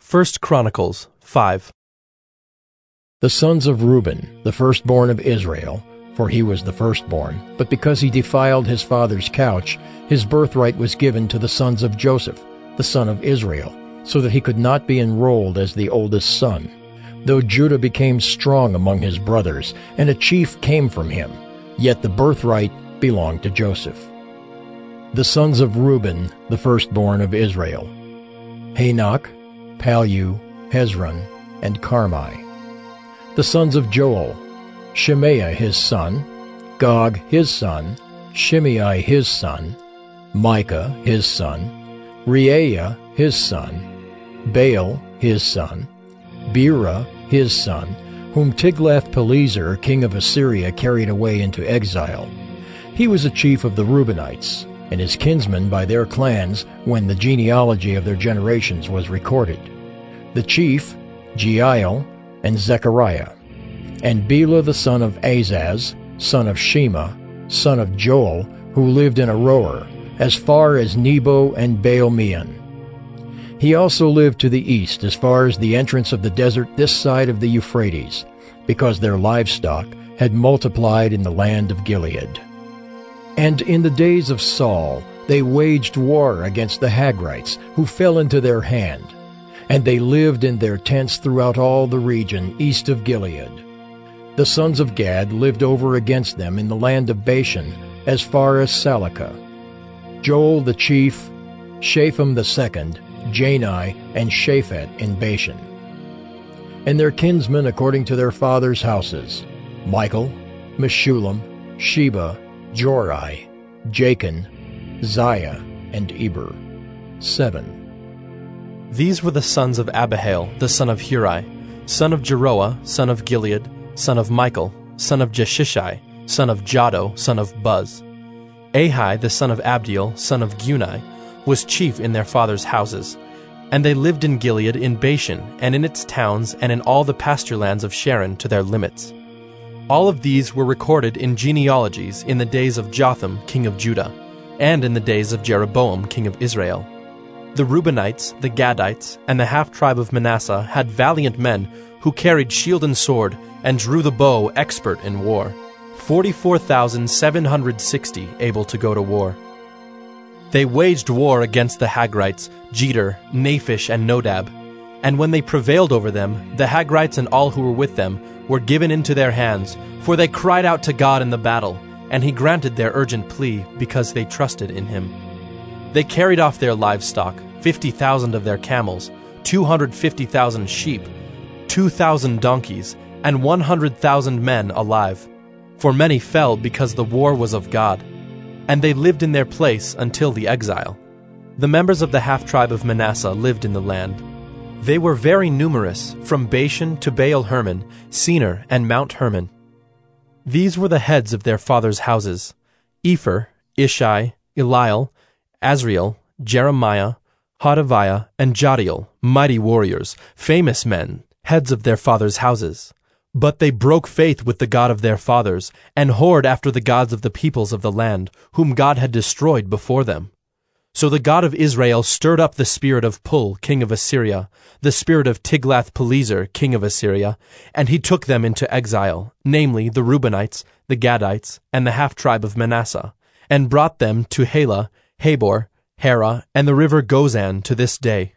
1 Chronicles 5. The sons of Reuben, the firstborn of Israel, for he was the firstborn, but because he defiled his father's couch, his birthright was given to the sons of Joseph, the son of Israel, so that he could not be enrolled as the oldest son. Though Judah became strong among his brothers, and a chief came from him, yet the birthright belonged to Joseph. The sons of Reuben, the firstborn of Israel: Hanok, Pallu, Hezron, and Carmi. The sons of Joel: Shemaiah his son, Gog his son, Shimei his son, Micah his son, Reaiah his son, Baal his son, Bera his son, whom Tiglath-Pileser king of Assyria carried away into exile. He was a chief of the Reubenites, and his kinsmen by their clans when the genealogy of their generations was recorded. The chief, Jeiel, and Zechariah. And Bela the son of Azaz, son of Shema, son of Joel, who lived in Aroer, as far as Nebo and Baal-meon. He also lived to the east as far as the entrance of the desert this side of the Euphrates, because their livestock had multiplied in the land of Gilead. And in the days of Saul they waged war against the Hagrites, who fell into their hand, and they lived in their tents throughout all the region east of Gilead. The sons of Gad lived over against them in the land of Bashan, as far as Salekah. Joel the chief, Shapham the second, Jani, and Shaphat in Bashan. And their kinsmen according to their fathers' houses: Michael, Meshullam, Sheba, Jorai, Jachin, Ziah, and Eber. 7. These were the sons of Abihail, the son of Huri, son of Jeroah, son of Gilead, son of Michael, son of Jeshishai, son of Jado, son of Buz. Ahai, the son of Abdiel, son of Guni, was chief in their fathers' houses. And they lived in Gilead in Bashan, and in its towns, and in all the pasture lands of Sharon to their limits. All of these were recorded in genealogies in the days of Jotham, king of Judah, and in the days of Jeroboam, king of Israel. The Reubenites, the Gadites, and the half-tribe of Manasseh had valiant men who carried shield and sword, and drew the bow expert in war, 44,760 able to go to war. They waged war against the Hagrites, Jeter, Naphish, and Nodab, and when they prevailed over them, the Hagrites and all who were with them were given into their hands, for they cried out to God in the battle, and he granted their urgent plea because they trusted in him. They carried off their livestock, 50,000 of their camels, 250,000 sheep, 2,000 donkeys, and 100,000 men alive. For many fell because the war was of God, and they lived in their place until the exile. The members of the half-tribe of Manasseh lived in the land. They were very numerous, from Bashan to Baal-Hermon, Senir, and Mount Hermon. These were the heads of their fathers' houses: Epher, Ishai, Eliel, Azriel, Jeremiah, Hodaviah, and Jadiel, mighty warriors, famous men, heads of their fathers' houses. But they broke faith with the God of their fathers, and whored after the gods of the peoples of the land, whom God had destroyed before them. So the God of Israel stirred up the spirit of Pul, king of Assyria, the spirit of Tiglath-Pileser, king of Assyria, and he took them into exile, namely the Reubenites, the Gadites, and the half-tribe of Manasseh, and brought them to Halah, Habor, Hara, and the river Gozan to this day.